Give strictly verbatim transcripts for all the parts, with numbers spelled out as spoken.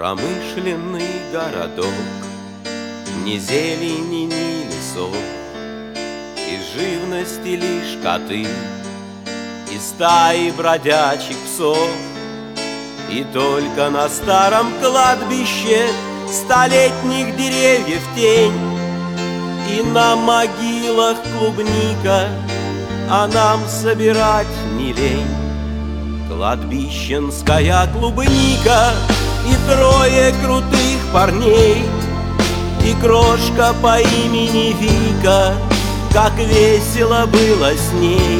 Промышленный городок, ни зелени, ни лесов, из живности лишь коты и стаи бродячих псов. И только на старом кладбище столетних деревьев тень, и на могилах клубника, а нам собирать не лень. Кладбищенская клубника и трое крутых парней, и крошка по имени Вика, как весело было с ней.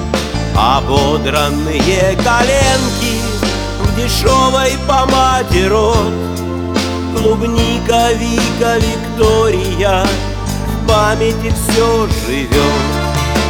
Ободранные коленки в дешевой помаде рот, клубника, Вика, Виктория, в памяти все живет.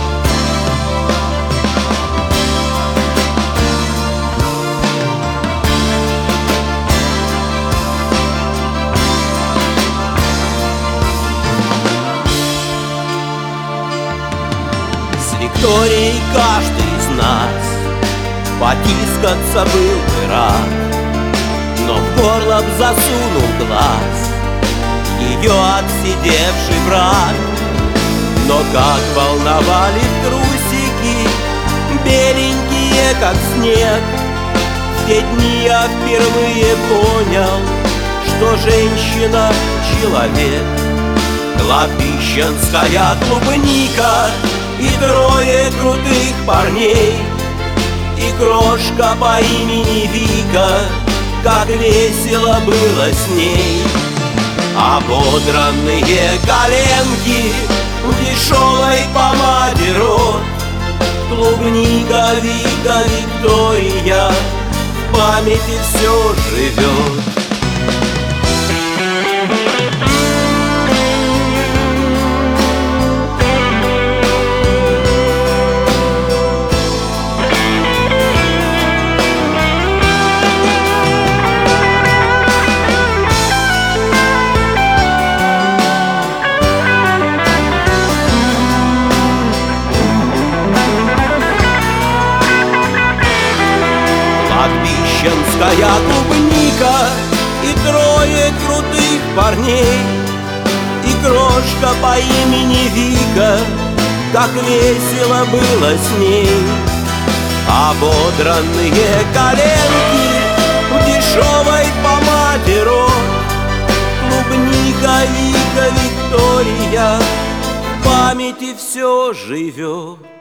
Викторией каждый из нас потискаться был бы рад, но в горло б засунул глаз ее отсидевший брат. Но как волновали трусики, беленькие, как снег, в те дни я впервые понял, что женщина — человек. Кладбищенская клубника и трое крутых парней, и крошка по имени Вика, как весело было с ней. Ободранные коленки в дешевой помаде рот, клубника, Вика, Виктория, в памяти все живет. Кладбищенская клубника и трое крутых парней, и крошка по имени Вика, как весело было с ней. Ободранные коленки в дешевой помаде рот, клубника, Вика, Виктория, в памяти все живет.